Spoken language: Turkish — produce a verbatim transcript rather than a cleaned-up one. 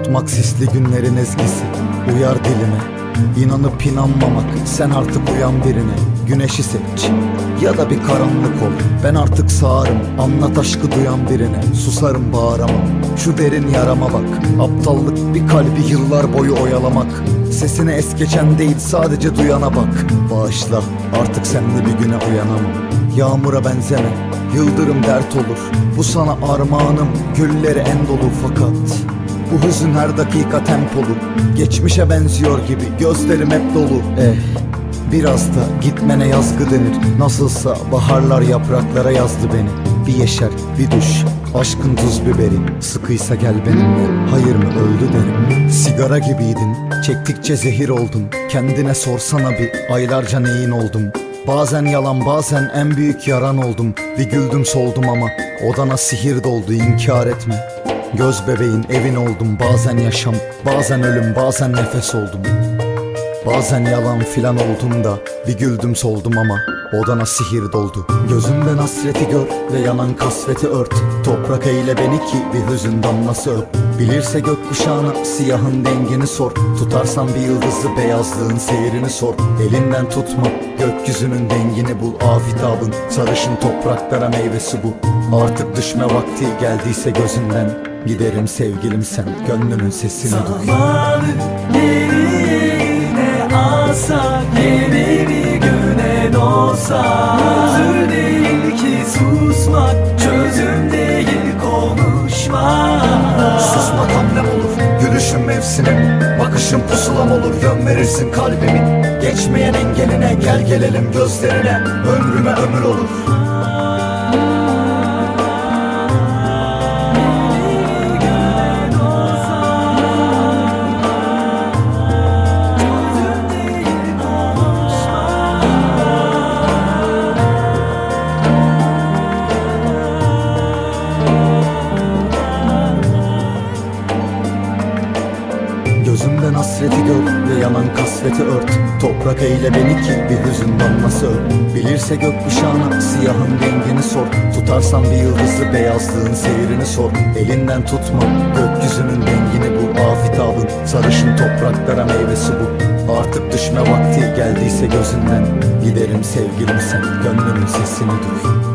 Unutmak sisli günlerin ezgisi, uyar dilime. İnanıp inanmamak, sen artık uyan birine. Güneşi seç ya da bir karanlık ol. Ben artık sağırım, anlat aşkı duyan birine. Susarım, bağıramam, şu derin yarama bak. Aptallık bir kalbi yıllar boyu oyalamak. Sesine es geçen değil, sadece duyana bak. Bağışla, artık senle bir güne uyanamam. Yağmura benzeme, yıldırım dert olur. Bu sana armağanım, gülleri en dolu fakat bu hüzün her dakika tempolu. Geçmişe benziyor gibi, gözlerim hep dolu. Eh, biraz da gitmene yazgı denir. Nasılsa baharlar yapraklara yazdı beni. Bir yeşer, bir düş, aşkın tuz biberi. Sıkıysa gel benimle, hayır mı öldü derim. Sigara gibiydin, çektikçe zehir oldum. Kendine sorsana bir, aylarca neyin oldum. Bazen yalan, bazen en büyük yaran oldum. Bir güldüm soldum ama odana sihir doldu, inkar etme. Göz bebeğin, evin oldum. Bazen yaşam, bazen ölüm, bazen nefes oldum. Bazen yalan filan oldum da bir güldüm soldum ama odana sihir doldu. Gözümden hasreti gör ve yanan kasveti ört. Toprak eyle beni ki bir hüzün damlası öp. Bilirse gökkuşağına siyahın dengini sor. Tutarsan bir yıldızı, beyazlığın seyrini sor. Elinden tutma, gökyüzünün dengini bul. Afitabın sarışın topraklara meyvesi bu. Artık düşme vakti geldiyse gözünden. Giderim sevgilim sen, gönlümün sesini duy. Zamanı yerine alsa, yeni bir güne doğsa. Özür değil ki susmak, çözüm değil konuşmak. Susmak hamlem olur, gülüşüm mevsimim. Bakışım pusulam olur, yön verirsin kalbimin. Geçmeyen engeline, gel gelelim gözlerine. Ömrüme ömür olur. Gözümden hasreti gör ve yanan kasveti ört. Toprak eyle beni ki bir hüzün damlası öp. Bilirse gökkuşağına siyahın rengini sor. Tutarsan bir yıldızı, beyazlığın seyrini sor. Elinden tutma, gökyüzünün dengini bul. Afitabın sarışın topraklara meyvesi bu. Artık düşme vakti geldiyse gözünden. Giderim sevgilim sen, gönlümün sesini duy.